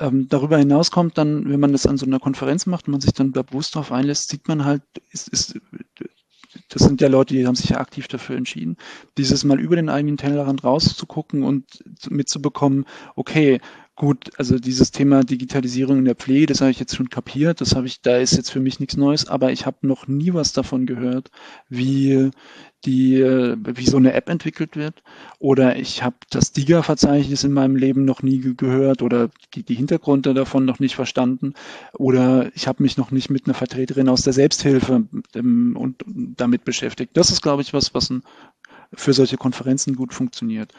Darüber hinaus kommt dann, wenn man das an so einer Konferenz macht und man sich dann da bewusst darauf einlässt, sieht man halt, das sind ja Leute, die haben sich ja aktiv dafür entschieden, dieses mal über den eigenen Tellerrand rauszugucken und mitzubekommen, okay, gut, also dieses Thema Digitalisierung in der Pflege, das habe ich jetzt schon kapiert, da ist jetzt für mich nichts Neues, aber ich habe noch nie was davon gehört, wie wie so eine App entwickelt wird. Oder ich habe das DIGA-Verzeichnis in meinem Leben noch nie gehört oder die Hintergründe davon noch nicht verstanden. Oder ich habe mich noch nicht mit einer Vertreterin aus der Selbsthilfe und damit beschäftigt. Das ist, glaube ich, was für solche Konferenzen gut funktioniert.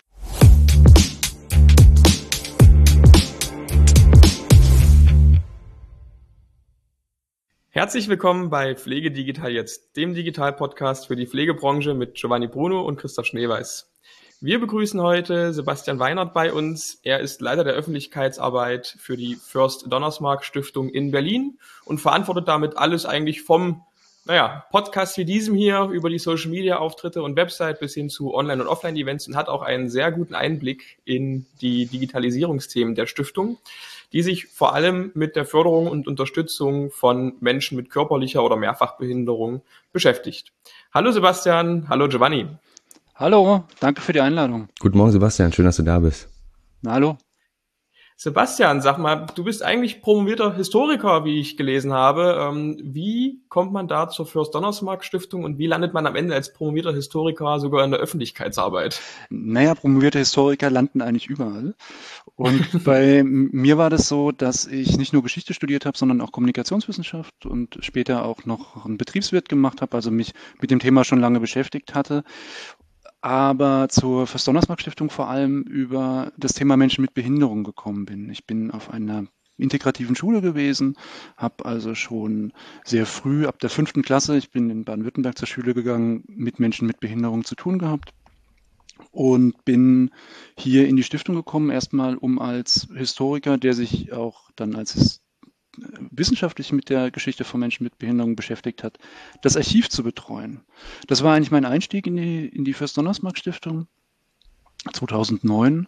Herzlich willkommen bei Pflege Digital jetzt, dem Digital-Podcast für die Pflegebranche mit Giovanni Bruno und Christoph Schneeweiß. Wir begrüßen heute Sebastian Weinert bei uns. Er ist Leiter der Öffentlichkeitsarbeit für die Fürst Donnersmarck Stiftung in Berlin und verantwortet damit alles eigentlich vom Podcast wie diesem hier über die Social-Media-Auftritte und Website bis hin zu Online- und Offline-Events und hat auch einen sehr guten Einblick in die Digitalisierungsthemen der Stiftung, die sich vor allem mit der Förderung und Unterstützung von Menschen mit körperlicher oder Mehrfachbehinderung beschäftigt. Hallo Sebastian, hallo Giovanni. Hallo, danke für die Einladung. Guten Morgen, Sebastian, schön, dass du da bist. Na, hallo. Sebastian, sag mal, du bist eigentlich promovierter Historiker, wie ich gelesen habe. Wie kommt man da zur Fürst Donnersmarck Stiftung und wie landet man am Ende als promovierter Historiker sogar in der Öffentlichkeitsarbeit? Naja, promovierte Historiker landen eigentlich überall. Und bei mir war das so, dass ich nicht nur Geschichte studiert habe, sondern auch Kommunikationswissenschaft und später auch noch einen Betriebswirt gemacht habe, also mich mit dem Thema schon lange beschäftigt hatte. Aber zur Fürst Donnersmarck Stiftung vor allem über das Thema Menschen mit Behinderung gekommen bin. Ich bin auf einer integrativen Schule gewesen, habe also schon sehr früh, ab der 5. Klasse, ich bin in Baden-Württemberg zur Schule gegangen, mit Menschen mit Behinderung zu tun gehabt und bin hier in die Stiftung gekommen, erstmal um als Historiker, der sich auch dann als wissenschaftlich mit der Geschichte von Menschen mit Behinderung beschäftigt hat, das Archiv zu betreuen. Das war eigentlich mein Einstieg in die Fürst Donnersmarck Stiftung 2009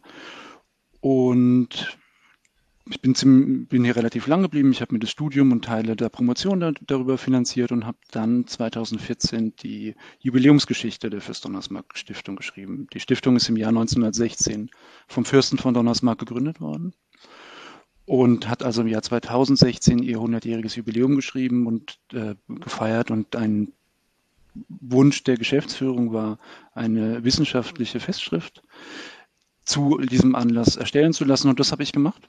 und ich bin hier relativ lang geblieben. Ich habe mir das Studium und Teile der Promotion darüber finanziert und habe dann 2014 die Jubiläumsgeschichte der Fürst Donnersmarck Stiftung geschrieben. Die Stiftung ist im Jahr 1916 vom Fürsten von Donnersmarck gegründet worden und hat also im Jahr 2016 ihr 100-jähriges Jubiläum geschrieben und gefeiert. Und ein Wunsch der Geschäftsführung war, eine wissenschaftliche Festschrift zu diesem Anlass erstellen zu lassen. Und das habe ich gemacht.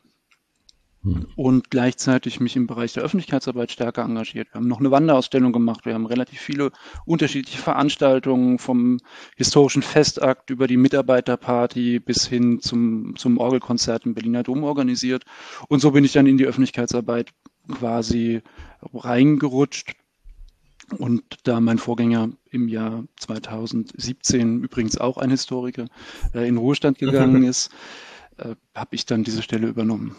Und gleichzeitig mich im Bereich der Öffentlichkeitsarbeit stärker engagiert. Wir haben noch eine Wanderausstellung gemacht. Wir haben relativ viele unterschiedliche Veranstaltungen vom historischen Festakt über die Mitarbeiterparty bis hin zum Orgelkonzert im Berliner Dom organisiert. Und so bin ich dann in die Öffentlichkeitsarbeit quasi reingerutscht. Und da mein Vorgänger im Jahr 2017, übrigens auch ein Historiker, in Ruhestand gegangen ist, habe ich dann diese Stelle übernommen.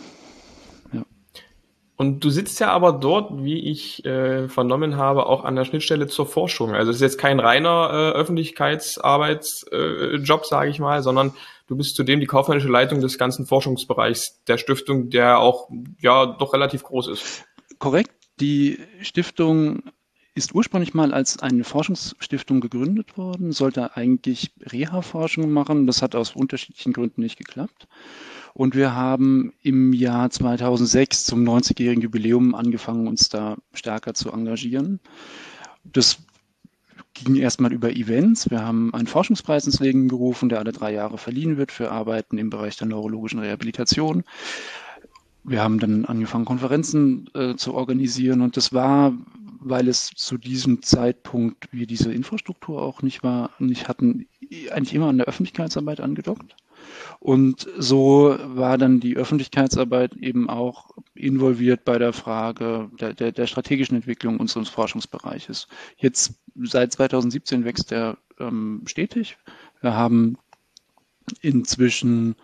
Und du sitzt ja aber dort, wie ich vernommen habe, auch an der Schnittstelle zur Forschung. Also es ist jetzt kein reiner Öffentlichkeitsarbeitsjob, sage ich mal, sondern du bist zudem die kaufmännische Leitung des ganzen Forschungsbereichs der Stiftung, der auch ja doch relativ groß ist. Korrekt. Die Stiftung ist ursprünglich mal als eine Forschungsstiftung gegründet worden, sollte eigentlich Reha-Forschung machen. Das hat aus unterschiedlichen Gründen nicht geklappt. Und wir haben im Jahr 2006 zum 90-jährigen Jubiläum angefangen, uns da stärker zu engagieren. Das ging erstmal über Events. Wir haben einen Forschungspreis ins Leben gerufen, der alle 3 Jahre verliehen wird für Arbeiten im Bereich der neurologischen Rehabilitation. Wir haben dann angefangen, Konferenzen zu organisieren und das war, weil es zu diesem Zeitpunkt wir diese Infrastruktur auch nicht hatten, eigentlich immer an der Öffentlichkeitsarbeit angedockt. Und so war dann die Öffentlichkeitsarbeit eben auch involviert bei der Frage der strategischen Entwicklung unseres Forschungsbereiches. Jetzt seit 2017 wächst er stetig. Wir haben inzwischen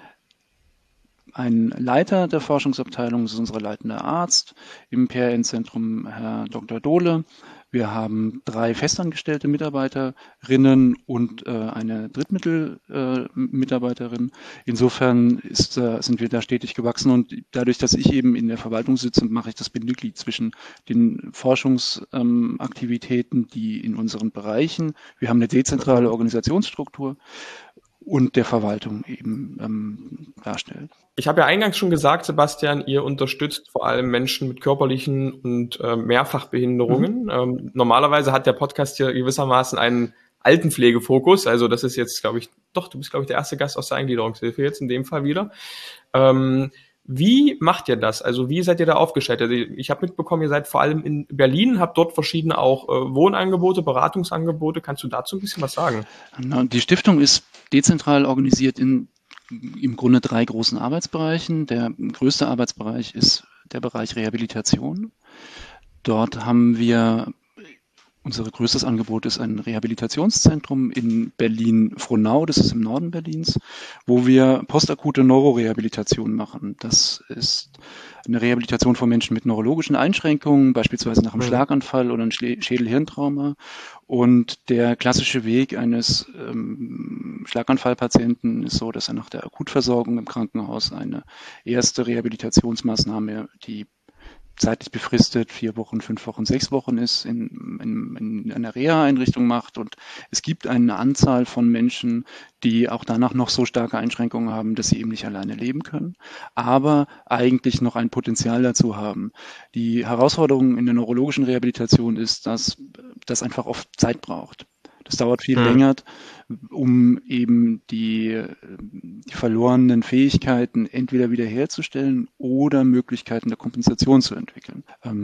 einen Leiter der Forschungsabteilung, das ist unser leitender Arzt im PRN-Zentrum, Herr Dr. Dohle. Wir haben 3 festangestellte Mitarbeiterinnen und eine Drittmittelmitarbeiterin. Insofern sind wir da stetig gewachsen und dadurch, dass ich eben in der Verwaltung sitze, mache ich das Bindeglied zwischen den Forschungsaktivitäten, die in unseren Bereichen, wir haben eine dezentrale Organisationsstruktur, und der Verwaltung eben darstellt. Ich habe ja eingangs schon gesagt, Sebastian, ihr unterstützt vor allem Menschen mit körperlichen und Mehrfachbehinderungen. Normalerweise hat der Podcast hier gewissermaßen einen Altenpflegefokus. Also das ist jetzt, glaube ich, du bist, glaube ich, der erste Gast aus der Eingliederungshilfe jetzt in dem Fall wieder. Wie macht ihr das? Also wie seid ihr da aufgestellt? Also ich habe mitbekommen, ihr seid vor allem in Berlin, habt dort verschiedene auch Wohnangebote, Beratungsangebote. Kannst du dazu ein bisschen was sagen? Die Stiftung ist dezentral organisiert in im Grunde 3 großen Arbeitsbereichen. Der größte Arbeitsbereich ist der Bereich Rehabilitation. Dort haben wir unser größtes Angebot ist ein Rehabilitationszentrum in Berlin-Frohnau, das ist im Norden Berlins, wo wir postakute Neurorehabilitation machen. Das ist eine Rehabilitation von Menschen mit neurologischen Einschränkungen, beispielsweise nach einem Schlaganfall oder einem Schädel-Hirntrauma. Und der klassische Weg eines Schlaganfallpatienten ist so, dass er nach der Akutversorgung im Krankenhaus eine erste Rehabilitationsmaßnahme, die zeitlich befristet 4 Wochen, 5 Wochen, 6 Wochen ist, in einer Reha-Einrichtung macht. Und es gibt eine Anzahl von Menschen, die auch danach noch so starke Einschränkungen haben, dass sie eben nicht alleine leben können, aber eigentlich noch ein Potenzial dazu haben. Die Herausforderung in der neurologischen Rehabilitation ist, dass das einfach oft Zeit braucht. Das dauert viel länger, um eben die verlorenen Fähigkeiten entweder wiederherzustellen oder Möglichkeiten der Kompensation zu entwickeln.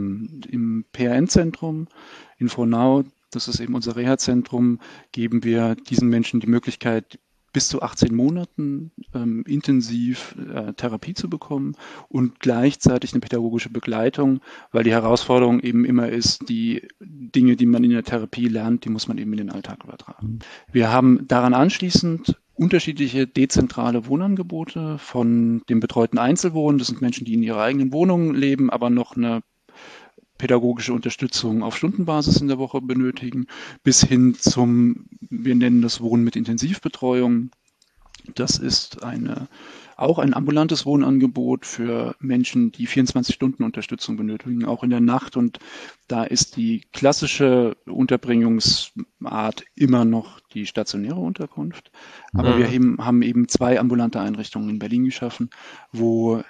Im PRN-Zentrum in Frohnau, das ist eben unser Reha-Zentrum, geben wir diesen Menschen die Möglichkeit, bis zu 18 Monaten intensiv Therapie zu bekommen und gleichzeitig eine pädagogische Begleitung, weil die Herausforderung eben immer ist, die Dinge, die man in der Therapie lernt, die muss man eben in den Alltag übertragen. Wir haben daran anschließend unterschiedliche dezentrale Wohnangebote von dem betreuten Einzelwohnen. Das sind Menschen, die in ihrer eigenen Wohnung leben, aber noch eine pädagogische Unterstützung auf Stundenbasis in der Woche benötigen, bis hin zum, wir nennen das Wohnen mit Intensivbetreuung. Das ist auch ein ambulantes Wohnangebot für Menschen, die 24-Stunden-Unterstützung benötigen, auch in der Nacht. Und da ist die klassische Unterbringungsart immer noch die stationäre Unterkunft. Aber wir haben eben 2 ambulante Einrichtungen in Berlin geschaffen, wo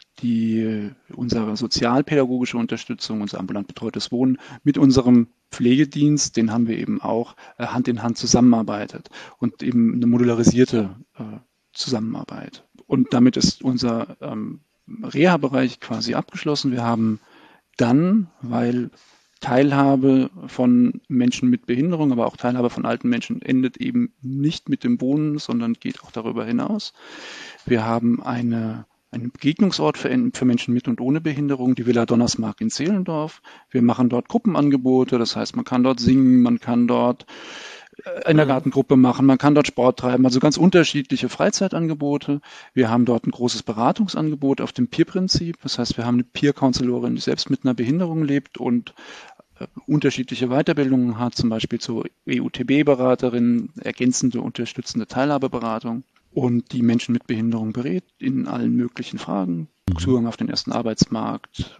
unsere sozialpädagogische Unterstützung, unser ambulant betreutes Wohnen mit unserem Pflegedienst, den haben wir eben auch Hand in Hand zusammenarbeitet und eben eine modularisierte Zusammenarbeit. Und damit ist unser Reha-Bereich quasi abgeschlossen. Wir haben dann, weil Teilhabe von Menschen mit Behinderung, aber auch Teilhabe von alten Menschen endet eben nicht mit dem Wohnen, sondern geht auch darüber hinaus. Wir haben einen Begegnungsort für Menschen mit und ohne Behinderung, die Villa Donnersmarck in Zehlendorf. Wir machen dort Gruppenangebote, das heißt, man kann dort singen, man kann dort eine Gartengruppe machen, man kann dort Sport treiben, also ganz unterschiedliche Freizeitangebote. Wir haben dort ein großes Beratungsangebot auf dem Peer-Prinzip, das heißt, wir haben eine Peer-Counselorin, die selbst mit einer Behinderung lebt und unterschiedliche Weiterbildungen hat, zum Beispiel zur EUTB-Beraterin, ergänzende, unterstützende Teilhabeberatung und die Menschen mit Behinderung berät in allen möglichen Fragen, Zugang auf den ersten Arbeitsmarkt,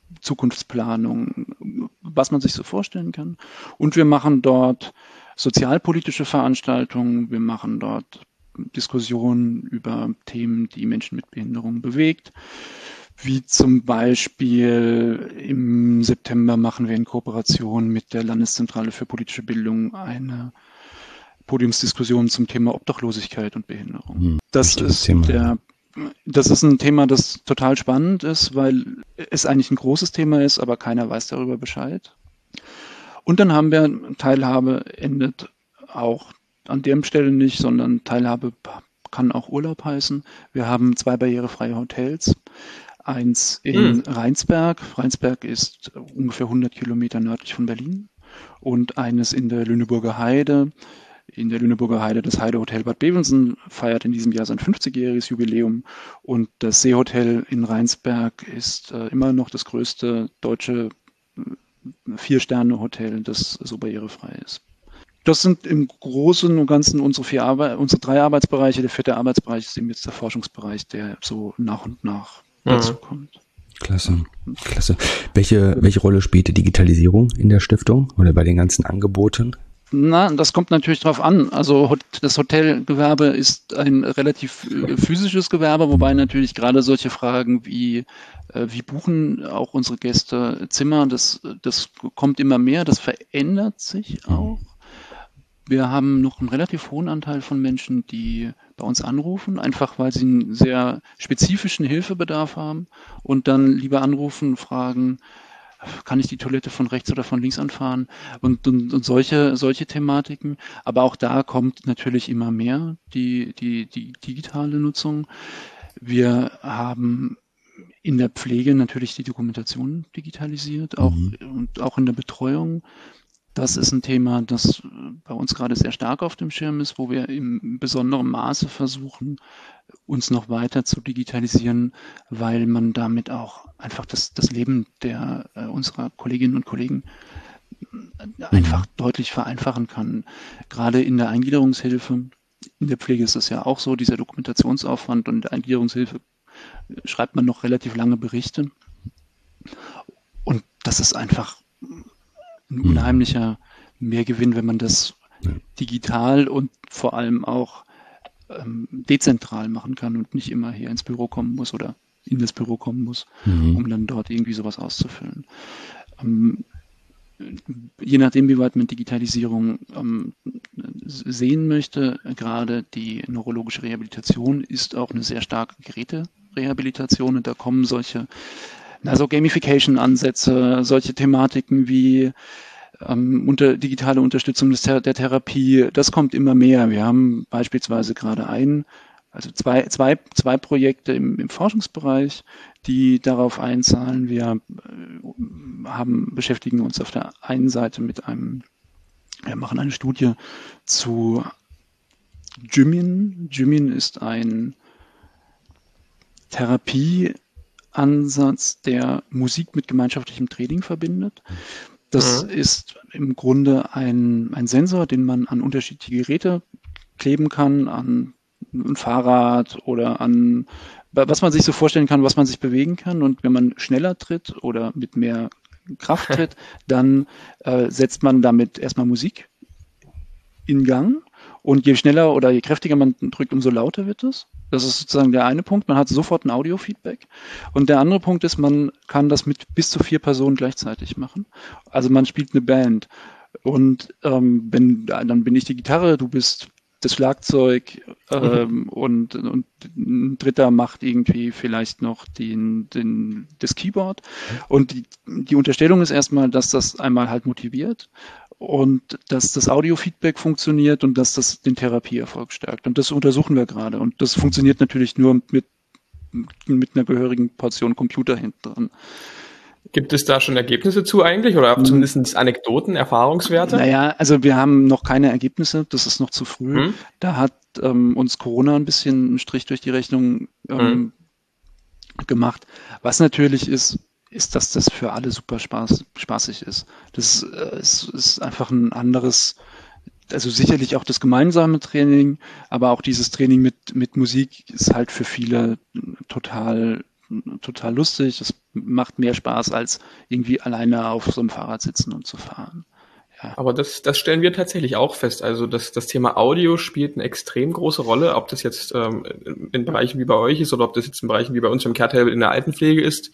Zukunftsplanung, was man sich so vorstellen kann. Und wir machen dort sozialpolitische Veranstaltungen, wir machen dort Diskussionen über Themen, die Menschen mit Behinderung bewegt, wie zum Beispiel im September machen wir in Kooperation mit der Landeszentrale für politische Bildung eine Podiumsdiskussion zum Thema Obdachlosigkeit und Behinderung. Das ist ein Thema, das total spannend ist, weil es eigentlich ein großes Thema ist, aber keiner weiß darüber Bescheid. Und dann haben wir Teilhabe endet auch an der Stelle nicht, sondern Teilhabe kann auch Urlaub heißen. Wir haben 2 barrierefreie Hotels. Eins in Rheinsberg. Rheinsberg ist ungefähr 100 Kilometer nördlich von Berlin. Und eines in der Lüneburger Heide. In der Lüneburger Heide, das Heidehotel Bad Bevensen, feiert in diesem Jahr sein 50-jähriges Jubiläum. Und das Seehotel in Rheinsberg ist immer noch das größte deutsche 4-Sterne-Hotel, das so barrierefrei ist. Das sind im Großen und Ganzen unsere 3 Arbeitsbereiche. Der 4. Arbeitsbereich ist eben jetzt der Forschungsbereich, der so nach und nach dazu kommt. Klasse. Welche Rolle spielt die Digitalisierung in der Stiftung oder bei den ganzen Angeboten? Na, das kommt natürlich drauf an. Also das Hotelgewerbe ist ein relativ physisches Gewerbe, wobei natürlich gerade solche Fragen wie buchen auch unsere Gäste Zimmer, das kommt immer mehr, das verändert sich auch. Wir haben noch einen relativ hohen Anteil von Menschen, die bei uns anrufen, einfach weil sie einen sehr spezifischen Hilfebedarf haben und dann lieber anrufen und fragen, kann ich die Toilette von rechts oder von links anfahren und solche Thematiken. Aber auch da kommt natürlich immer mehr die digitale Nutzung. Wir haben in der Pflege natürlich die Dokumentation digitalisiert, und auch in der Betreuung. Das ist ein Thema, das bei uns gerade sehr stark auf dem Schirm ist, wo wir im besonderen Maße versuchen, uns noch weiter zu digitalisieren, weil man damit auch einfach das Leben unserer Kolleginnen und Kollegen einfach deutlich vereinfachen kann. Gerade in der Eingliederungshilfe, in der Pflege ist es ja auch so, dieser Dokumentationsaufwand, und in der Eingliederungshilfe schreibt man noch relativ lange Berichte. Und das ist einfach ein unheimlicher Mehrgewinn, wenn man das digital und vor allem auch dezentral machen kann und nicht immer hier ins Büro kommen muss oder in das Büro kommen muss, um dann dort irgendwie sowas auszufüllen. Je nachdem, wie weit man Digitalisierung sehen möchte, gerade die neurologische Rehabilitation ist auch eine sehr starke Geräterehabilitation, und da kommen solche Gamification-Ansätze, solche Thematiken wie digitale Unterstützung der Therapie, das kommt immer mehr. Wir haben beispielsweise gerade zwei Projekte im Forschungsbereich, die darauf einzahlen. Wir beschäftigen uns auf der einen Seite wir machen eine Studie zu Gymin. Gymin ist ein Therapieansatz, der Musik mit gemeinschaftlichem Training verbindet. Das ist im Grunde ein Sensor, den man an unterschiedliche Geräte kleben kann, an ein Fahrrad oder an was man sich so vorstellen kann, was man sich bewegen kann. Und wenn man schneller tritt oder mit mehr Kraft tritt, dann setzt man damit erstmal Musik in Gang. Und je schneller oder je kräftiger man drückt, umso lauter wird es. Das ist sozusagen der eine Punkt. Man hat sofort ein Audio-Feedback. Und der andere Punkt ist, man kann das mit bis zu 4 Personen gleichzeitig machen. Also man spielt eine Band. Und dann bin ich die Gitarre, du bist das Schlagzeug und ein Dritter macht irgendwie vielleicht noch das Keyboard. Und die Unterstellung ist erstmal, dass das einmal halt motiviert und dass das Audio-Feedback funktioniert und dass das den Therapieerfolg stärkt. Und das untersuchen wir gerade. Und das funktioniert natürlich nur mit einer gehörigen Portion Computer hinten dran. Gibt es da schon Ergebnisse zu eigentlich oder zumindest Anekdoten, Erfahrungswerte? Naja, also wir haben noch keine Ergebnisse, das ist noch zu früh. Da hat uns Corona ein bisschen einen Strich durch die Rechnung gemacht. Was natürlich ist, dass das für alle super spaßig ist. Das ist einfach ein anderes, also sicherlich auch das gemeinsame Training, aber auch dieses Training mit Musik ist halt für viele total lustig. Es macht mehr Spaß, als irgendwie alleine auf so einem Fahrrad sitzen und zu fahren. Ja. Aber das stellen wir tatsächlich auch fest. Also das Thema Audio spielt eine extrem große Rolle, ob das jetzt in Bereichen wie bei euch ist oder ob das jetzt in Bereichen wie bei uns im Care-Table in der Altenpflege ist.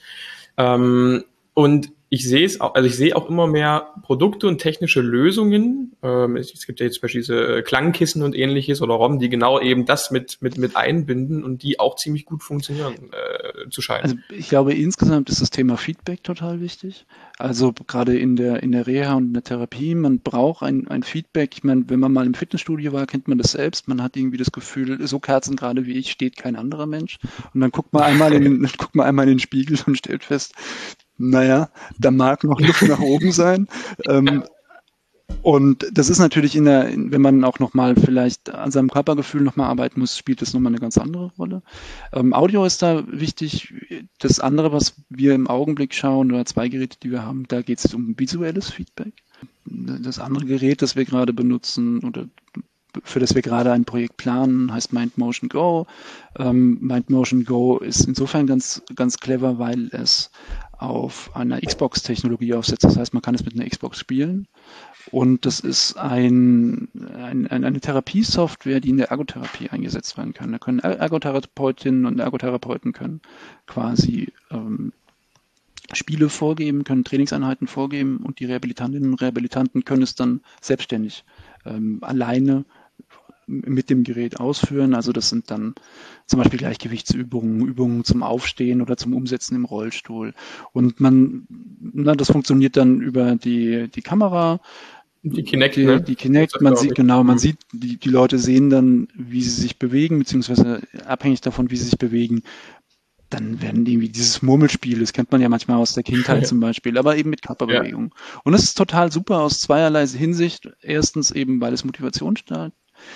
Und ich sehe auch immer mehr Produkte und technische Lösungen. Es gibt ja jetzt zum Beispiel diese Klangkissen und ähnliches oder ROM, die genau eben das mit einbinden und die auch ziemlich gut funktionieren zu scheinen. Also ich glaube, insgesamt ist das Thema Feedback total wichtig. Also gerade in der Reha und in der Therapie, man braucht ein Feedback. Ich meine, wenn man mal im Fitnessstudio war, kennt man das selbst. Man hat irgendwie das Gefühl, so kerzengerade wie ich steht kein anderer Mensch. Und dann guckt man einmal in den Spiegel und stellt fest, naja, da mag noch Luft nach oben sein. Und das ist natürlich wenn man auch nochmal vielleicht an seinem Körpergefühl nochmal arbeiten muss, spielt das nochmal eine ganz andere Rolle. Audio ist da wichtig. Das andere, was wir im Augenblick schauen, oder 2 Geräte, die wir haben, da geht es um visuelles Feedback. Das andere Gerät, das wir gerade benutzen oder für das wir gerade ein Projekt planen, heißt MindMotion Go. MindMotion Go ist insofern ganz, ganz clever, weil es auf einer Xbox-Technologie aufsetzt. Das heißt, man kann es mit einer Xbox spielen. Und das ist eine Therapiesoftware, die in der Ergotherapie eingesetzt werden kann. Da können Ergotherapeutinnen und Ergotherapeuten können quasi Spiele vorgeben, können Trainingseinheiten vorgeben und die Rehabilitantinnen und Rehabilitanten können es dann selbstständig alleine mit dem Gerät ausführen. Also das sind dann zum Beispiel Gleichgewichtsübungen, Übungen zum Aufstehen oder zum Umsetzen im Rollstuhl. Und das funktioniert dann über die Kamera. Die Kinect, ne? Die Kinect, man sieht die Leute sehen dann, wie sie sich bewegen, beziehungsweise abhängig davon, wie sie sich bewegen, dann werden irgendwie dieses Murmelspiel, das kennt man ja manchmal aus der Kindheit zum Beispiel, aber eben mit Körperbewegung. Ja. Und das ist total super aus zweierlei Hinsicht. Erstens eben, weil es Motivation stärkt.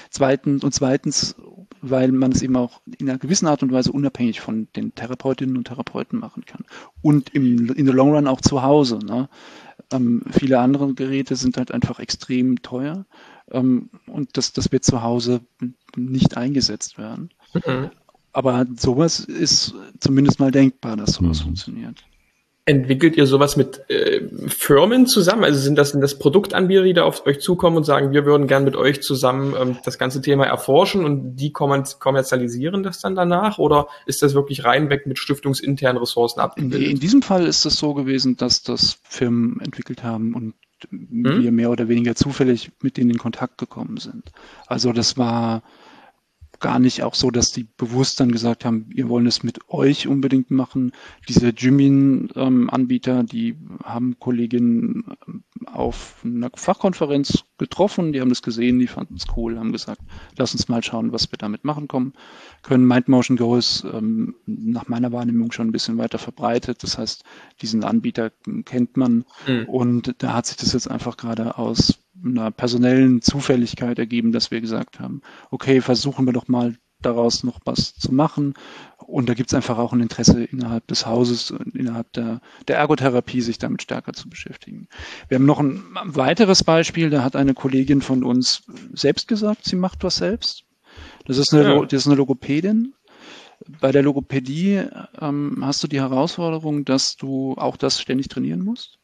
Zweitens, weil man es eben auch in einer gewissen Art und Weise unabhängig von den Therapeutinnen und Therapeuten machen kann. Und in the long run auch zu Hause. Ne? Viele andere Geräte sind halt einfach extrem teuer und das wird zu Hause nicht eingesetzt werden. Mhm. Aber sowas ist zumindest mal denkbar, dass sowas funktioniert. Entwickelt ihr sowas mit Firmen zusammen? Also sind das Produktanbieter, die da auf euch zukommen und sagen, wir würden gern mit euch zusammen das ganze Thema erforschen und die kommerzialisieren das dann danach? Oder ist das wirklich reinweg mit stiftungsinternen Ressourcen abgebildet? In diesem Fall ist es so gewesen, dass das Firmen entwickelt haben und wir mehr oder weniger zufällig mit denen in Kontakt gekommen sind. Also das war gar nicht auch so, dass die bewusst dann gesagt haben, wir wollen es mit euch unbedingt machen. Diese Jimin-Anbieter, die haben Kolleginnen auf einer Fachkonferenz getroffen, die haben das gesehen, die fanden es cool, haben gesagt, lass uns mal schauen, was wir damit machen können. MindMotion Go ist nach meiner Wahrnehmung schon ein bisschen weiter verbreitet. Das heißt, diesen Anbieter kennt man und da hat sich das jetzt einfach gerade aus einer personellen Zufälligkeit ergeben, dass wir gesagt haben, okay, versuchen wir doch mal daraus noch was zu machen. Und da gibt es einfach auch ein Interesse innerhalb des Hauses, innerhalb der Ergotherapie, sich damit stärker zu beschäftigen. Wir haben noch ein weiteres Beispiel, da hat eine Kollegin von uns selbst gesagt, sie macht was selbst. Das ist eine Logopädin. Bei der Logopädie hast du die Herausforderung, dass du auch das ständig trainieren musst.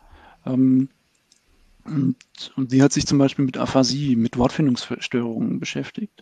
Und sie hat sich zum Beispiel mit Aphasie, mit Wortfindungsstörungen beschäftigt.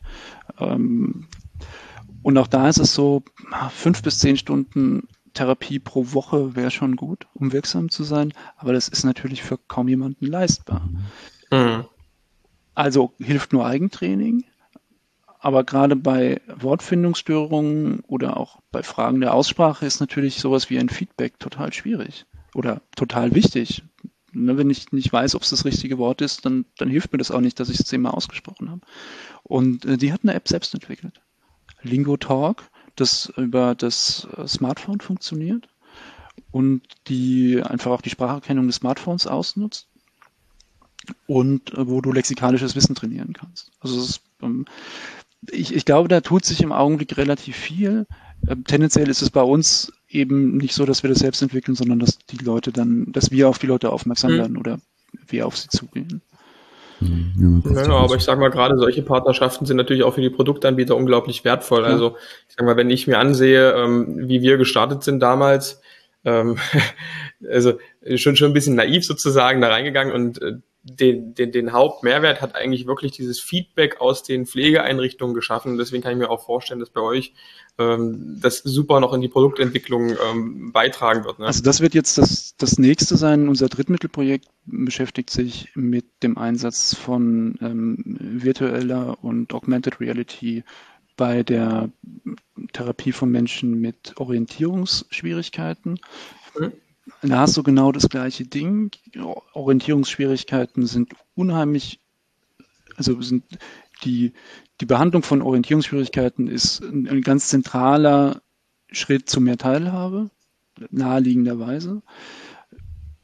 Und auch da ist es so, 5 bis 10 Stunden Therapie pro Woche wäre schon gut, um wirksam zu sein. Aber das ist natürlich für kaum jemanden leistbar. Mhm. Also hilft nur Eigentraining. Aber gerade bei Wortfindungsstörungen oder auch bei Fragen der Aussprache ist natürlich sowas wie ein Feedback total schwierig oder total wichtig. Wenn ich nicht weiß, ob es das richtige Wort ist, dann hilft mir das auch nicht, dass ich es 10-mal ausgesprochen habe. Und die hat eine App selbst entwickelt. LingoTalk, das über das Smartphone funktioniert und die einfach auch die Spracherkennung des Smartphones ausnutzt und wo du lexikalisches Wissen trainieren kannst. Also es ist, ich glaube, da tut sich im Augenblick relativ viel. Tendenziell ist es bei uns eben nicht so, dass wir das selbst entwickeln, sondern dass wir auf die Leute aufmerksam werden oder wir auf sie zugehen. Ja, aber ich sage mal, gerade solche Partnerschaften sind natürlich auch für die Produktanbieter unglaublich wertvoll. Ja. Also ich sage mal, wenn ich mir ansehe, wie wir gestartet sind damals, also schon ein bisschen naiv sozusagen da reingegangen und den Hauptmehrwert hat eigentlich wirklich dieses Feedback aus den Pflegeeinrichtungen geschaffen. Deswegen kann ich mir auch vorstellen, dass bei euch das super noch in die Produktentwicklung beitragen wird. Ne? Also das wird jetzt das nächste sein. Unser Drittmittelprojekt beschäftigt sich mit dem Einsatz von virtueller und Augmented Reality bei der Therapie von Menschen mit Orientierungsschwierigkeiten. Da hast du genau das gleiche Ding. Orientierungsschwierigkeiten sind unheimlich, also sind die Behandlung von Orientierungsschwierigkeiten ist ein ganz zentraler Schritt zu mehr Teilhabe, naheliegenderweise.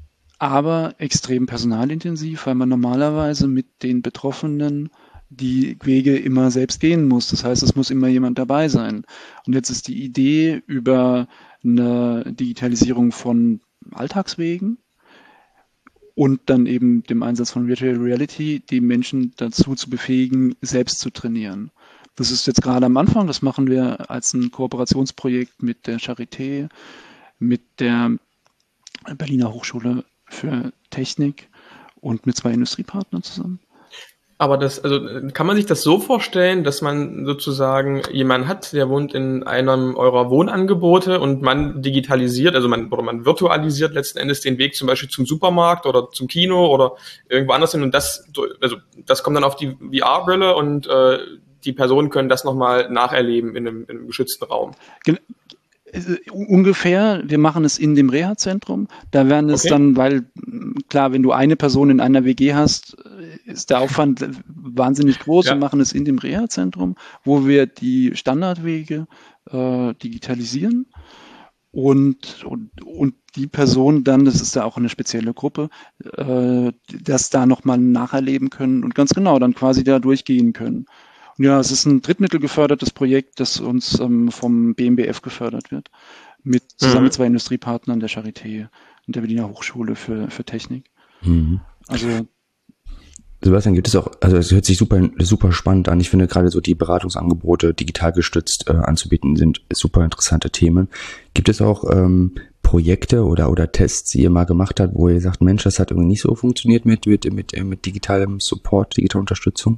aber extrem personalintensiv, weil man normalerweise mit den Betroffenen die Wege immer selbst gehen muss. Das heißt, es muss immer jemand dabei sein. Und jetzt ist die Idee über eine Digitalisierung von Alltagswegen und dann eben dem Einsatz von Virtual Reality, die Menschen dazu zu befähigen, selbst zu trainieren. Das ist jetzt gerade am Anfang, das machen wir als ein Kooperationsprojekt mit der Charité, mit der Berliner Hochschule für Technik und mit 2 Industriepartnern zusammen. Aber also kann man sich das so vorstellen, dass man sozusagen jemanden hat, der wohnt in einem eurer Wohnangebote und man digitalisiert, also man virtualisiert letzten Endes den Weg zum Beispiel zum Supermarkt oder zum Kino oder irgendwo anders hin und das kommt dann auf die VR-Brille und die Personen können das nochmal nacherleben in einem geschützten Raum. Ungefähr, wir machen es in dem Reha-Zentrum. Da werden es dann, weil klar, wenn du eine Person in einer WG hast, ist der Aufwand wahnsinnig groß. Wir machen es in dem Reha-Zentrum, wo wir die Standardwege digitalisieren und die Person dann, das ist ja auch eine spezielle Gruppe, das da nochmal nacherleben können und ganz genau dann quasi da durchgehen können. Und ja, es ist ein drittmittelgefördertes Projekt, das uns vom BMBF gefördert wird, zusammen mit 2 Industriepartnern, der Charité und der Berliner Hochschule für Technik. Also Sebastian, gibt es auch, also es hört sich super spannend an. Ich finde gerade so die Beratungsangebote digital gestützt anzubieten sind super interessante Themen. Gibt es auch Projekte oder Tests, die ihr mal gemacht habt, wo ihr sagt, Mensch, das hat irgendwie nicht so funktioniert mit digitalem Support, digitaler Unterstützung?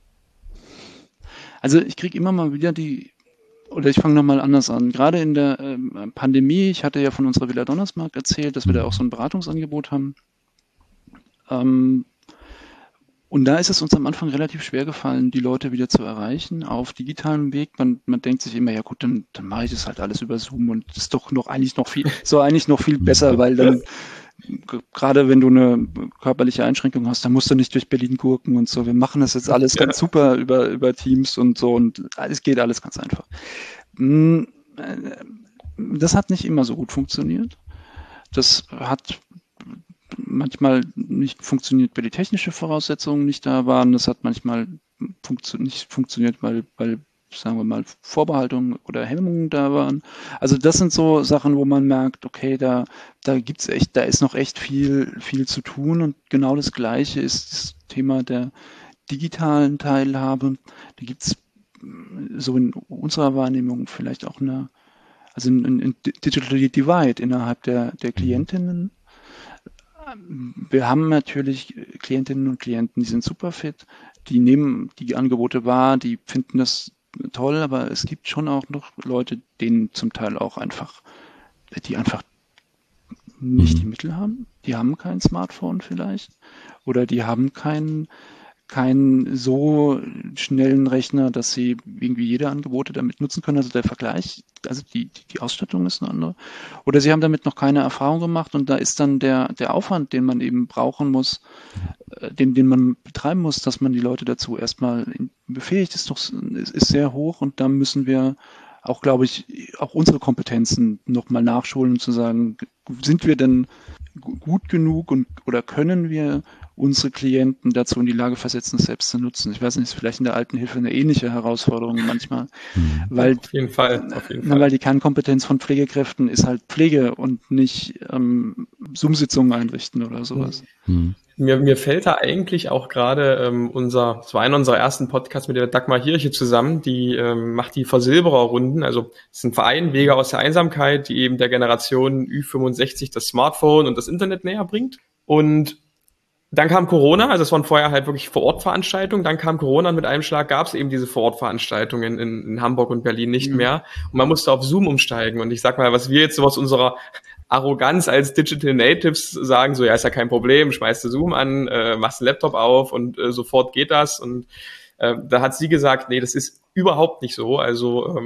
Also ich kriege immer mal wieder ich fange nochmal anders an. Gerade in der Pandemie, ich hatte ja von unserer Villa Donnersmarck erzählt, dass wir da auch so ein Beratungsangebot haben. Und da ist es uns am Anfang relativ schwer gefallen, die Leute wieder zu erreichen auf digitalem Weg. Man denkt sich immer, ja gut, dann mache ich das halt alles über Zoom und das ist doch eigentlich noch viel besser, weil dann gerade wenn du eine körperliche Einschränkung hast, dann musst du nicht durch Berlin gurken und so. Wir machen das jetzt alles ganz super über Teams und so und es geht alles ganz einfach. Das hat nicht immer so gut funktioniert. Das hat manchmal nicht funktioniert, weil die technischen Voraussetzungen nicht da waren. Das hat manchmal nicht funktioniert, weil sagen wir mal, Vorbehaltungen oder Hemmungen da waren. Also das sind so Sachen, wo man merkt, okay, da ist noch echt viel zu tun und genau das Gleiche ist das Thema der digitalen Teilhabe. Da gibt es so in unserer Wahrnehmung vielleicht auch ein Digital Divide innerhalb der Klientinnen. Wir haben natürlich Klientinnen und Klienten, die sind super fit, die nehmen die Angebote wahr, die finden das toll, aber es gibt schon auch noch Leute, denen zum Teil auch die einfach nicht die Mittel haben. Die haben kein Smartphone vielleicht oder die haben keinen so schnellen Rechner, dass sie irgendwie jede Angebote damit nutzen können. Also der Vergleich, also die Ausstattung ist eine andere. Oder sie haben damit noch keine Erfahrung gemacht und da ist dann der Aufwand, den man eben brauchen muss, den man betreiben muss, dass man die Leute dazu erstmal befähigt, ist sehr hoch und da müssen wir auch, glaube ich, auch unsere Kompetenzen nochmal nachschulen und zu sagen, sind wir denn gut genug oder können wir unsere Klienten dazu in die Lage versetzen, es selbst zu nutzen. Ich weiß nicht, ist vielleicht in der Altenhilfe eine ähnliche Herausforderung manchmal. Weil, auf jeden Fall. Weil die Kernkompetenz von Pflegekräften ist halt Pflege und nicht Zoom-Sitzungen einrichten oder sowas. Mir fällt da eigentlich auch gerade es war einer unserer ersten Podcasts mit der Dagmar Hirche zusammen, die macht die Versilberer-Runden, also es ist ein Verein, Wege aus der Einsamkeit, die eben der Generation Ü65 das Smartphone und das Internet näher bringt. Und dann kam Corona, also es waren vorher halt wirklich Vor-Ort-Veranstaltungen, dann kam Corona und mit einem Schlag gab es eben diese Vor-Ort-Veranstaltungen in Hamburg und Berlin nicht mehr und man musste auf Zoom umsteigen und ich sag mal, was wir jetzt so aus unserer Arroganz als Digital Natives sagen, so ja, ist ja kein Problem, schmeißt du Zoom an, machst den Laptop auf und sofort geht das und da hat sie gesagt, nee, das ist überhaupt nicht so, also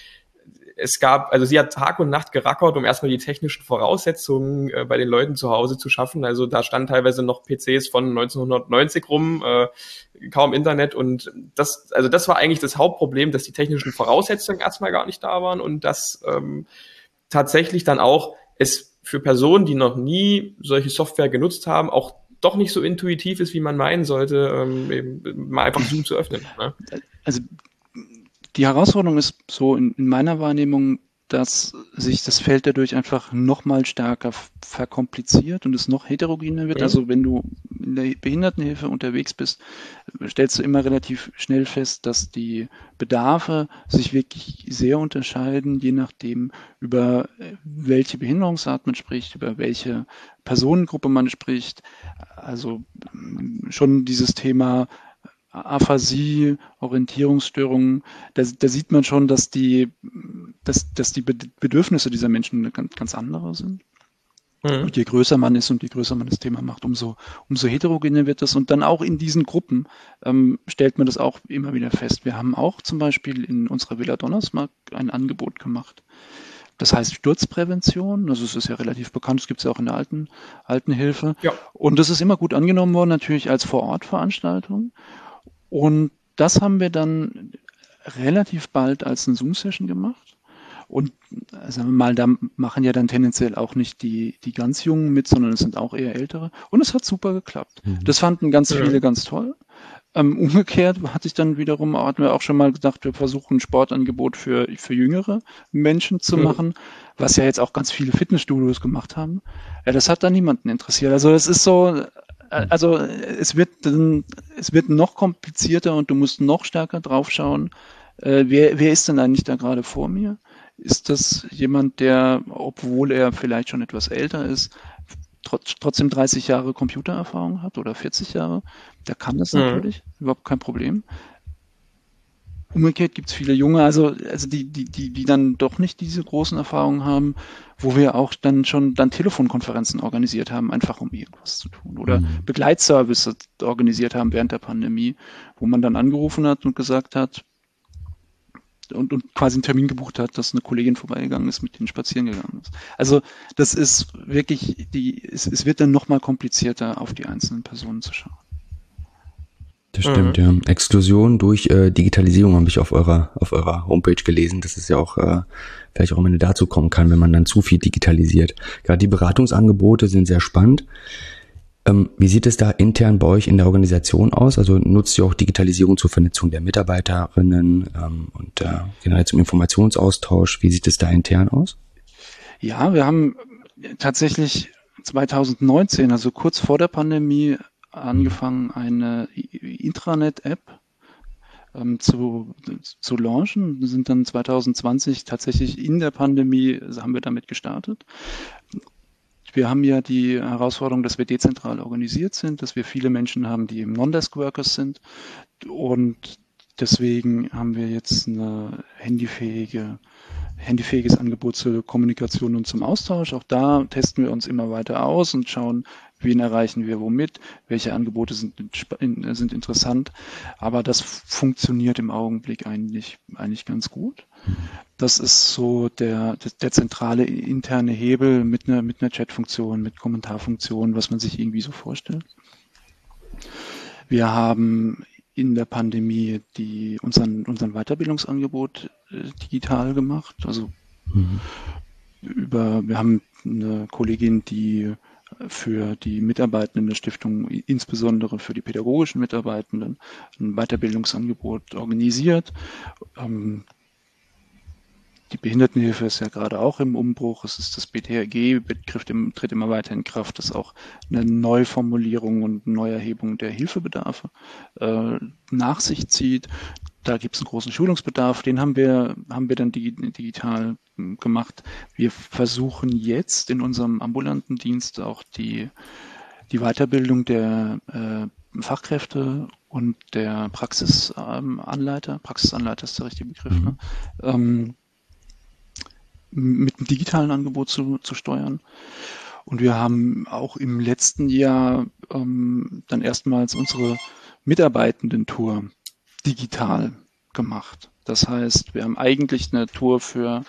sie hat Tag und Nacht gerackert, um erstmal die technischen Voraussetzungen bei den Leuten zu Hause zu schaffen. Also da standen teilweise noch PCs von 1990 rum, kaum Internet und das war eigentlich das Hauptproblem, dass die technischen Voraussetzungen erstmal gar nicht da waren und dass tatsächlich dann auch es für Personen, die noch nie solche Software genutzt haben, auch doch nicht so intuitiv ist, wie man meinen sollte, eben mal einfach Zoom zu öffnen. Ne? Also die Herausforderung ist so in meiner Wahrnehmung, dass sich das Feld dadurch einfach noch mal stärker verkompliziert und es noch heterogener wird. Also wenn du in der Behindertenhilfe unterwegs bist, stellst du immer relativ schnell fest, dass die Bedarfe sich wirklich sehr unterscheiden, je nachdem, über welche Behinderungsart man spricht, über welche Personengruppe man spricht. Also schon dieses Thema Aphasie, Orientierungsstörungen, da sieht man schon, dass die Bedürfnisse dieser Menschen ganz andere sind. Und je größer man ist und je größer man das Thema macht, umso heterogener wird das. Und dann auch in diesen Gruppen stellt man das auch immer wieder fest. Wir haben auch zum Beispiel in unserer Villa Donnersmarck ein Angebot gemacht. Das heißt Sturzprävention. Also es ist ja relativ bekannt, das gibt es ja auch in der Altenhilfe. Ja. Und das ist immer gut angenommen worden, natürlich als Vor-Ort-Veranstaltung. Und das haben wir dann relativ bald als eine Zoom-Session gemacht. Und sagen wir mal, da machen ja dann tendenziell auch nicht die ganz Jungen mit, sondern es sind auch eher Ältere. Und es hat super geklappt. Das fanden ganz viele ganz toll. Umgekehrt hatten wir auch schon mal gedacht, wir versuchen ein Sportangebot für jüngere Menschen zu machen, was ja jetzt auch ganz viele Fitnessstudios gemacht haben. Ja, das hat dann niemanden interessiert. Also es ist so, es wird noch komplizierter und du musst noch stärker drauf schauen, wer ist denn eigentlich da gerade vor mir? Ist das jemand, der, obwohl er vielleicht schon etwas älter ist, trotzdem 30 Jahre Computererfahrung hat oder 40 Jahre? Der kann das natürlich, überhaupt kein Problem. Umgekehrt gibt es viele Junge, also die dann doch nicht diese großen Erfahrungen haben, wo wir auch dann Telefonkonferenzen organisiert haben, einfach um irgendwas zu tun. Oder Begleitservice organisiert haben während der Pandemie, wo man dann angerufen hat und gesagt hat, und quasi einen Termin gebucht hat, dass eine Kollegin vorbeigegangen ist, mit denen spazieren gegangen ist. Also das ist wirklich, es wird dann nochmal komplizierter, auf die einzelnen Personen zu schauen. Das stimmt, ja. Exklusion durch Digitalisierung habe ich auf eurer Homepage gelesen, dass es ja auch vielleicht auch am Ende dazu kommen kann, wenn man dann zu viel digitalisiert. Gerade die Beratungsangebote sind sehr spannend. Wie sieht es da intern bei euch in der Organisation aus? Also nutzt ihr auch Digitalisierung zur Vernetzung der Mitarbeiterinnen und generell zum Informationsaustausch? Wie sieht es da intern aus? Ja, wir haben tatsächlich 2019, also kurz vor der Pandemie, angefangen, eine Intranet-App zu launchen. Wir sind dann 2020 tatsächlich in der Pandemie, haben wir damit gestartet. Wir haben ja die Herausforderung, dass wir dezentral organisiert sind, dass wir viele Menschen haben, die eben Non-Desk-Workers sind. Und deswegen haben wir jetzt ein handygefähiges Angebot zur Kommunikation und zum Austausch. Auch da testen wir uns immer weiter aus und schauen, wen erreichen wir womit, welche Angebote sind interessant. Aber das funktioniert im Augenblick eigentlich ganz gut. Das ist so der zentrale interne Hebel mit einer Chatfunktion, mit Kommentarfunktion, was man sich irgendwie so vorstellt. Wir haben in der Pandemie unseren Weiterbildungsangebot digital gemacht. Also wir haben eine Kollegin, die für die Mitarbeitenden der Stiftung, insbesondere für die pädagogischen Mitarbeitenden, ein Weiterbildungsangebot organisiert. Die Behindertenhilfe ist ja gerade auch im Umbruch. Es ist das BTHG-Begriff, tritt immer weiter in Kraft, dass auch eine Neuformulierung und Neuerhebung der Hilfebedarfe nach sich zieht. Da gibt es einen großen Schulungsbedarf, den haben wir dann digital gemacht. Wir versuchen jetzt in unserem ambulanten Dienst auch die Weiterbildung der Fachkräfte und der Praxisanleiter ist der richtige Begriff, ne? Mit einem digitalen Angebot zu steuern. Und wir haben auch im letzten Jahr dann erstmals unsere Mitarbeitenden-Tour digital gemacht. Das heißt, wir haben eigentlich eine Tour für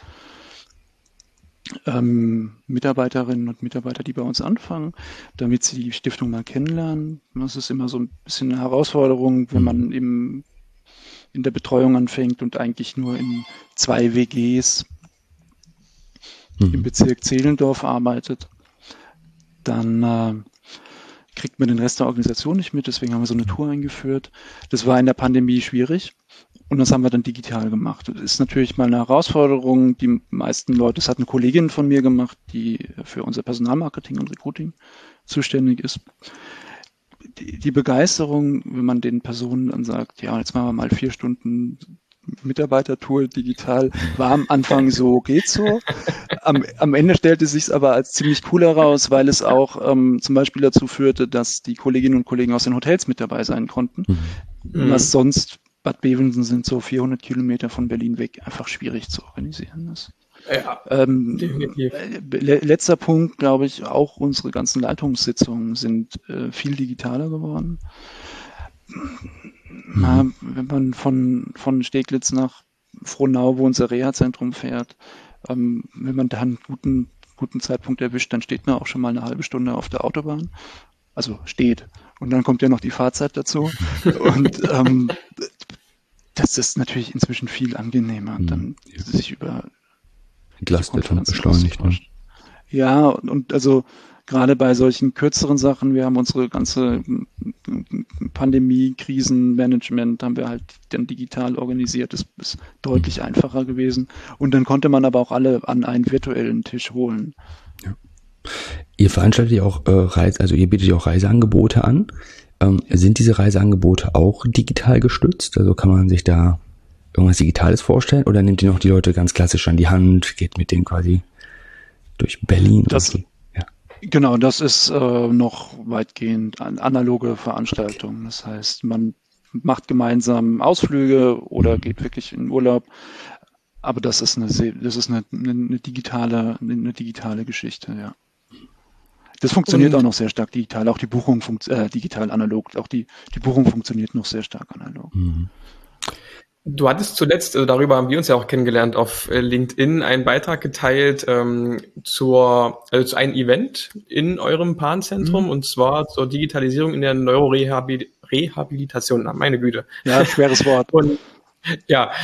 Mitarbeiterinnen und Mitarbeiter, die bei uns anfangen, damit sie die Stiftung mal kennenlernen. Das ist immer so ein bisschen eine Herausforderung, wenn man in der Betreuung anfängt und eigentlich nur in 2 WGs im Bezirk Zehlendorf arbeitet, dann kriegt man den Rest der Organisation nicht mit, deswegen haben wir so eine Tour eingeführt. Das war in der Pandemie schwierig und das haben wir dann digital gemacht. Das ist natürlich mal eine Herausforderung. Die meisten Leute, das hat eine Kollegin von mir gemacht, die für unser Personalmarketing und Recruiting zuständig ist. Die Begeisterung, wenn man den Personen dann sagt, ja, jetzt machen wir mal 4 Stunden Mitarbeitertour digital, war am Anfang so, geht so. Am Ende stellte es sich aber als ziemlich cool heraus, weil es auch zum Beispiel dazu führte, dass die Kolleginnen und Kollegen aus den Hotels mit dabei sein konnten, was sonst, Bad Bevensen sind so 400 Kilometer von Berlin weg, einfach schwierig zu organisieren ist. Ja, definitiv. Letzter Punkt, glaube ich, auch unsere ganzen Leitungssitzungen sind viel digitaler geworden. Wenn man von Steglitz nach Frohnau, wo unser Reha-Zentrum fährt, wenn man da einen guten Zeitpunkt erwischt, dann steht man auch schon mal eine halbe Stunde auf der Autobahn. Also steht. Und dann kommt ja noch die Fahrzeit dazu. Und das ist natürlich inzwischen viel angenehmer, dann sich über entlastet und beschleunigt. Ne? Ja, und also gerade bei solchen kürzeren Sachen, wir haben unsere ganze Pandemie-Krisenmanagement, haben wir halt dann digital organisiert. Das ist deutlich einfacher gewesen. Und dann konnte man aber auch alle an einen virtuellen Tisch holen. Ja. Ihr veranstaltet ja auch ihr bietet ja auch Reiseangebote an. Sind diese Reiseangebote auch digital gestützt? Also kann man sich da irgendwas Digitales vorstellen? Oder nehmt ihr noch die Leute ganz klassisch an die Hand, geht mit denen quasi durch Berlin? Genau, das ist noch weitgehend eine analoge Veranstaltung. Das heißt, man macht gemeinsam Ausflüge oder geht wirklich in Urlaub. Aber das ist eine digitale Geschichte, ja. Das funktioniert auch noch sehr stark digital. Auch die Buchung digital analog. Auch die Buchung funktioniert noch sehr stark analog. Mhm. Du hattest zuletzt, also darüber haben wir uns ja auch kennengelernt, auf LinkedIn einen Beitrag geteilt zu einem Event in eurem Panzentrum und zwar zur Digitalisierung in der Neurorehabilitation. Meine Güte. Ja, schweres Wort. Und ja,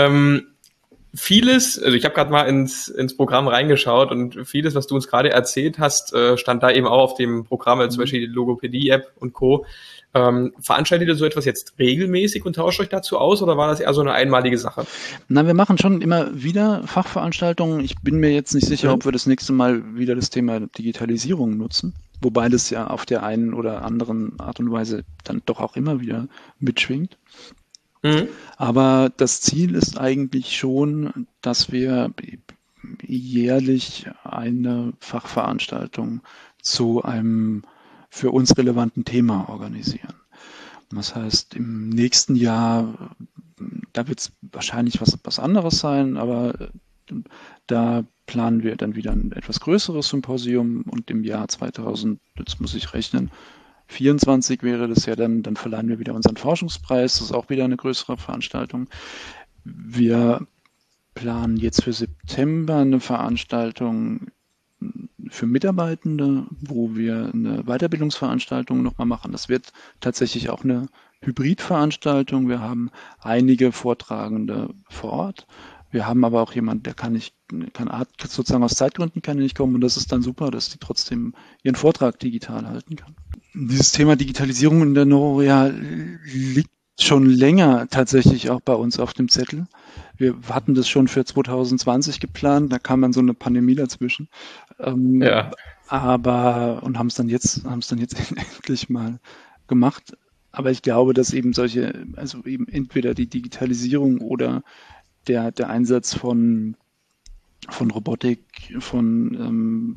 vieles, also ich habe gerade mal ins Programm reingeschaut und vieles, was du uns gerade erzählt hast, stand da eben auch auf dem Programm, also zum Beispiel die Logopädie-App und Co. Veranstaltet ihr so etwas jetzt regelmäßig und tauscht euch dazu aus oder war das eher so eine einmalige Sache? Na, wir machen schon immer wieder Fachveranstaltungen. Ich bin mir jetzt nicht sicher, ob wir das nächste Mal wieder das Thema Digitalisierung nutzen, wobei das ja auf der einen oder anderen Art und Weise dann doch auch immer wieder mitschwingt. Aber das Ziel ist eigentlich schon, dass wir jährlich eine Fachveranstaltung zu einem für uns relevanten Thema organisieren. Das heißt, im nächsten Jahr, da wird es wahrscheinlich was anderes sein, aber da planen wir dann wieder ein etwas größeres Symposium und im Jahr 2000, jetzt muss ich rechnen, 24 wäre das ja dann verleihen wir wieder unseren Forschungspreis, das ist auch wieder eine größere Veranstaltung. Wir planen jetzt für September eine Veranstaltung für Mitarbeitende, wo wir eine Weiterbildungsveranstaltung nochmal machen. Das wird tatsächlich auch eine Hybridveranstaltung. Wir haben einige Vortragende vor Ort. Wir haben aber auch jemanden, der sozusagen aus Zeitgründen kann nicht kommen und das ist dann super, dass die trotzdem ihren Vortrag digital halten kann. Dieses Thema Digitalisierung in der Neuroreha liegt schon länger tatsächlich auch bei uns auf dem Zettel. Wir hatten das schon für 2020 geplant, da kam dann so eine Pandemie dazwischen. Aber und haben es dann jetzt endlich mal gemacht. Aber ich glaube, dass eben also eben entweder die Digitalisierung oder der Einsatz von Robotik, von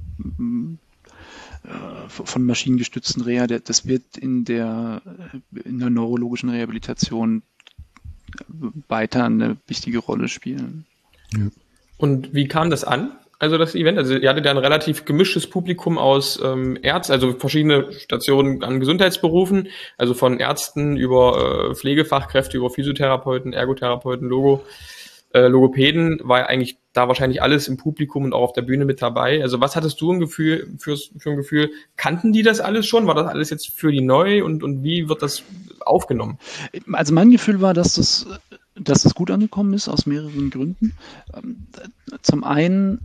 maschinengestützten Reha, das wird in der neurologischen Rehabilitation weiter eine wichtige Rolle spielen. Ja. Und wie kam das an? Also das Event, also ihr hattet ja ein relativ gemischtes Publikum aus Ärzten, also verschiedene Stationen an Gesundheitsberufen, also von Ärzten über Pflegefachkräfte, über Physiotherapeuten, Ergotherapeuten, Logopäden, war ja eigentlich da wahrscheinlich alles im Publikum und auch auf der Bühne mit dabei. Also was hattest du für ein Gefühl? Kannten die das alles schon? War das alles jetzt für die neu und wie wird das aufgenommen? Also mein Gefühl war, dass das gut angekommen ist aus mehreren Gründen. Zum einen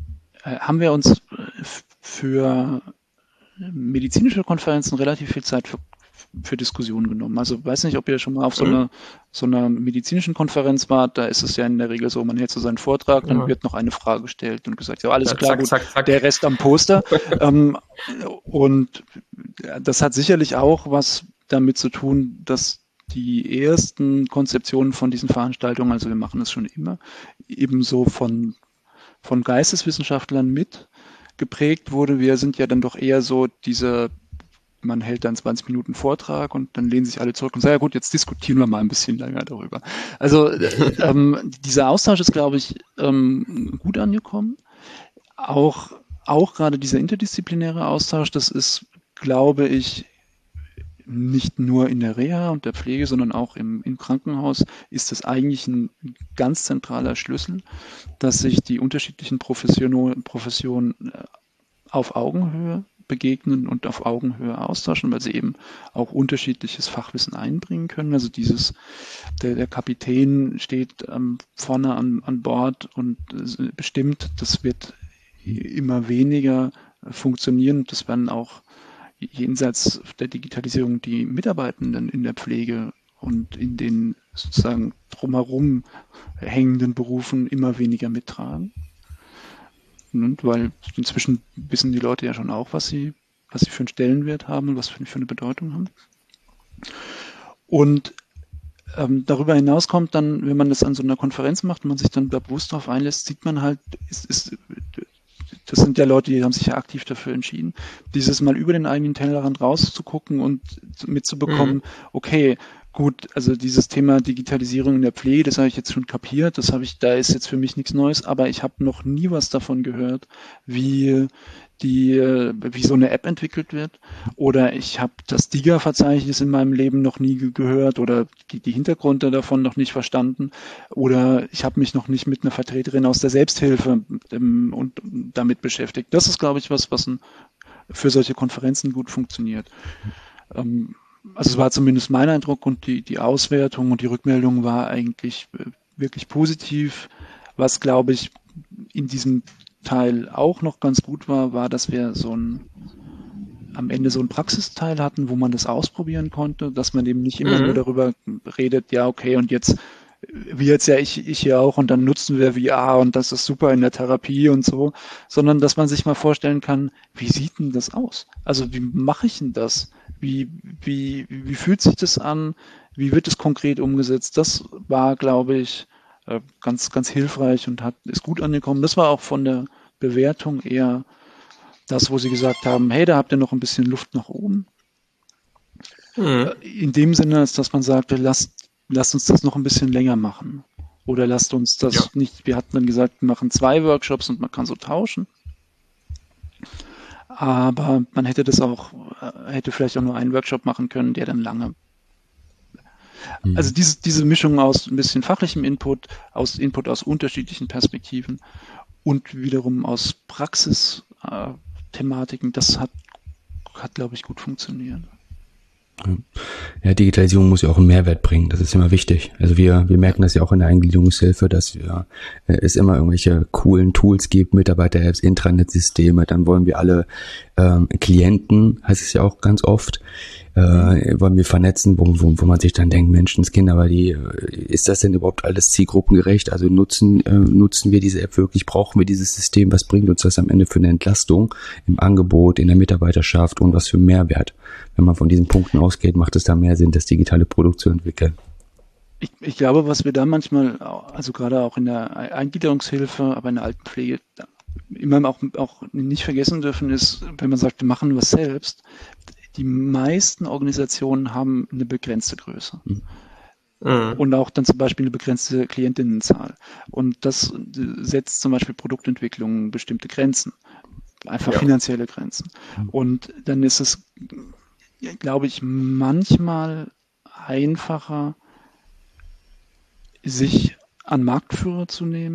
haben wir uns für medizinische Konferenzen relativ viel Zeit für Diskussionen genommen. Also weiß nicht, ob ihr schon mal auf so einer medizinischen Konferenz wart, da ist es ja in der Regel so, man hält so seinen Vortrag, dann wird noch eine Frage gestellt und gesagt, ja, alles klar, gut, zack. der Rest am Poster. Und das hat sicherlich auch was damit zu tun, dass die ersten Konzeptionen von diesen Veranstaltungen, also wir machen das schon immer, ebenso von Geisteswissenschaftlern mit geprägt wurde. Wir sind ja dann doch eher so man hält dann 20 Minuten Vortrag und dann lehnen sich alle zurück und sagen, ja gut, jetzt diskutieren wir mal ein bisschen länger darüber. Also dieser Austausch ist, glaube ich, gut angekommen. Auch gerade dieser interdisziplinäre Austausch, das ist, glaube ich, nicht nur in der Reha und der Pflege, sondern auch im Krankenhaus ist das eigentlich ein ganz zentraler Schlüssel, dass sich die unterschiedlichen Professionen auf Augenhöhe begegnen und auf Augenhöhe austauschen, weil sie eben auch unterschiedliches Fachwissen einbringen können. Also der Kapitän steht vorne an Bord und bestimmt, das wird immer weniger funktionieren. Das werden auch jenseits der Digitalisierung die Mitarbeitenden in der Pflege und in den sozusagen drumherum hängenden Berufen immer weniger mittragen. Und weil inzwischen wissen die Leute ja schon auch, was sie für einen Stellenwert haben und was für eine Bedeutung haben. Und darüber hinaus kommt dann, wenn man das an so einer Konferenz macht und man sich dann bewusst darauf einlässt, sieht man halt, das sind ja Leute, die haben sich ja aktiv dafür entschieden, dieses mal über den eigenen Tellerrand rauszugucken und mitzubekommen, okay, gut, also dieses Thema Digitalisierung in der Pflege, das habe ich jetzt schon kapiert, da ist jetzt für mich nichts Neues, aber ich habe noch nie was davon gehört, wie so eine App entwickelt wird, oder ich habe das DIGA-Verzeichnis in meinem Leben noch nie gehört oder die Hintergründe davon noch nicht verstanden, oder ich habe mich noch nicht mit einer Vertreterin aus der Selbsthilfe und damit beschäftigt. Das ist, glaube ich, was für solche Konferenzen gut funktioniert. Also es war zumindest mein Eindruck und die Auswertung und die Rückmeldung war eigentlich wirklich positiv. Was, glaube ich, in diesem Teil auch noch ganz gut war, dass wir am Ende so einen Praxisteil hatten, wo man das ausprobieren konnte, dass man eben nicht immer nur darüber redet, ja, okay, und jetzt, wie jetzt ja ich hier auch und dann nutzen wir VR und das ist super in der Therapie und so, sondern dass man sich mal vorstellen kann, wie sieht denn das aus? Also wie mache ich denn das? Wie fühlt sich das an? Wie wird es konkret umgesetzt? Das war, glaube ich, ganz, ganz hilfreich und ist gut angekommen. Das war auch von der Bewertung eher das, wo sie gesagt haben, hey, da habt ihr noch ein bisschen Luft nach oben. In dem Sinne, dass man sagte, lasst uns das noch ein bisschen länger machen. Oder lasst uns das nicht, wir hatten dann gesagt, wir machen 2 Workshops und man kann so tauschen. Aber man hätte vielleicht auch nur einen Workshop machen können, der dann lange. Also diese Mischung aus ein bisschen fachlichem Input aus unterschiedlichen Perspektiven und wiederum aus Praxisthematiken, das hat, glaube ich, gut funktioniert. Ja, Digitalisierung muss ja auch einen Mehrwert bringen. Das ist immer wichtig. Also wir merken das ja auch in der Eingliederungshilfe, dass es immer irgendwelche coolen Tools gibt, Mitarbeiter-Apps, Intranet-Systeme. Dann wollen wir alle Klienten, heißt es ja auch ganz oft, wollen wir vernetzen, wo man sich dann denkt, Menschenskinder, aber ist das denn überhaupt alles zielgruppengerecht? Also nutzen wir diese App wirklich? Brauchen wir dieses System? Was bringt uns das am Ende für eine Entlastung im Angebot, in der Mitarbeiterschaft und was für einen Mehrwert? Wenn man von diesen Punkten ausgeht, macht es da mehr Sinn, das digitale Produkt zu entwickeln. Ich glaube, was wir da manchmal, also gerade auch in der Eingliederungshilfe, aber in der Altenpflege, immer auch nicht vergessen dürfen, ist, wenn man sagt, wir machen was selbst, die meisten Organisationen haben eine begrenzte Größe. Und auch dann zum Beispiel eine begrenzte Klientinnenzahl. Und das setzt zum Beispiel Produktentwicklung bestimmte Grenzen, einfach finanzielle Grenzen. Und dann ist es, glaube ich, manchmal einfacher, sich an Marktführer zu nehmen,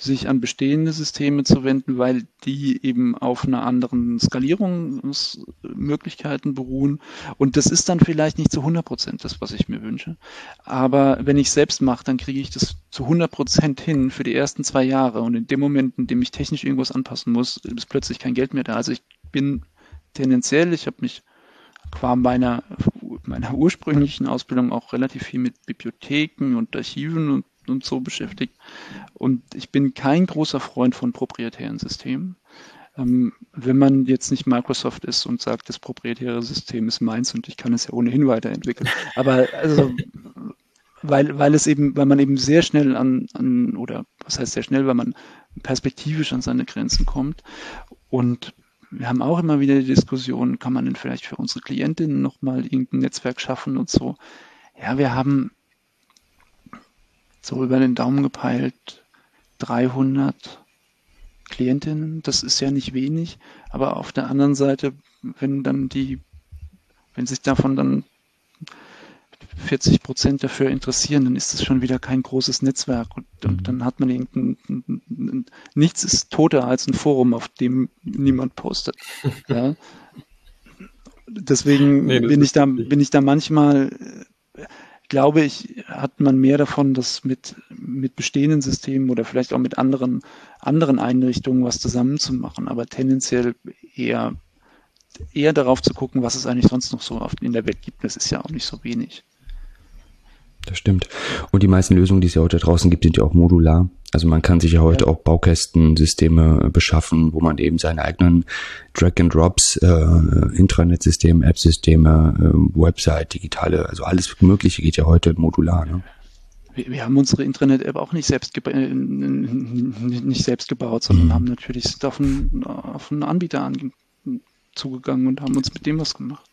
sich an bestehende Systeme zu wenden, weil die eben auf einer anderen Skalierungsmöglichkeiten beruhen. Und das ist dann vielleicht nicht zu 100% das, was ich mir wünsche. Aber wenn ich es selbst mache, dann kriege ich das zu 100% hin für die ersten 2 Jahre. Und in dem Moment, in dem ich technisch irgendwas anpassen muss, ist plötzlich kein Geld mehr da. Also ich bin tendenziell, ich habe mich qua meiner ursprünglichen Ausbildung auch relativ viel mit Bibliotheken und Archiven und so beschäftigt. Und ich bin kein großer Freund von proprietären Systemen. Wenn man jetzt nicht Microsoft ist und sagt, das proprietäre System ist meins und ich kann es ja ohnehin weiterentwickeln. Aber also, weil man eben sehr schnell oder was heißt sehr schnell, weil man perspektivisch an seine Grenzen kommt. Und wir haben auch immer wieder die Diskussion, kann man denn vielleicht für unsere Klientinnen nochmal irgendein Netzwerk schaffen und so. Ja, wir haben so über den Daumen gepeilt 300 Klientinnen. Das ist ja nicht wenig, aber auf der anderen Seite, wenn sich davon dann 40% dafür interessieren, dann ist das schon wieder kein großes Netzwerk und dann hat man nichts ist toter als ein Forum, auf dem niemand postet. Ja. Deswegen bin ich da manchmal, glaube ich, hat man mehr davon, dass mit bestehenden Systemen oder vielleicht auch mit anderen Einrichtungen was zusammenzumachen, aber tendenziell eher darauf zu gucken, was es eigentlich sonst noch so in der Welt gibt. Das ist ja auch nicht so wenig. Das stimmt. Und die meisten Lösungen, die es ja heute draußen gibt, sind ja auch modular. Also man kann sich ja heute auch Baukästensysteme beschaffen, wo man eben seine eigenen Drag-and-Drops, Intranet-Systeme, App-Systeme, Website, digitale, also alles Mögliche geht ja heute modular. Ne? Wir haben unsere Intranet-App auch nicht selbst gebaut, sondern haben natürlich auf einen Anbieter zugegangen und haben uns mit dem was gemacht.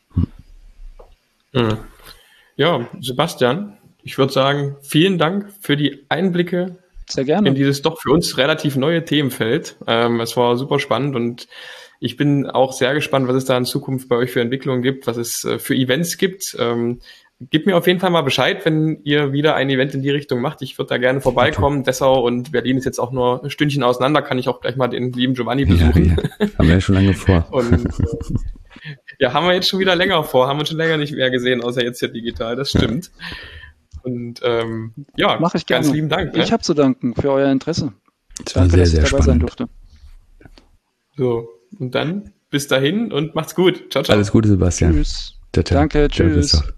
Ja, Sebastian, ich würde sagen, vielen Dank für die Einblicke sehr gerne in dieses doch für uns relativ neue Themenfeld. Es war super spannend und ich bin auch sehr gespannt, was es da in Zukunft bei euch für Entwicklungen gibt, was es für Events gibt. Gebt mir auf jeden Fall mal Bescheid, wenn ihr wieder ein Event in die Richtung macht. Ich würde da gerne vorbeikommen. Dessau und Berlin ist jetzt auch nur ein Stündchen auseinander, kann ich auch gleich mal den lieben Giovanni besuchen. Ja. Haben wir ja schon lange vor. Und ja, haben wir jetzt schon wieder länger vor, haben uns schon länger nicht mehr gesehen, außer jetzt hier digital, das stimmt. Und ja, mach ich gerne. Ganz lieben Dank. Ich habe zu danken für euer Interesse. Das war sehr, sehr spannend. Sein durfte. So, und dann bis dahin und macht's gut. Ciao, ciao. Alles Gute, Sebastian. Tschüss. Ciao, ciao. Danke, tschüss. Ciao,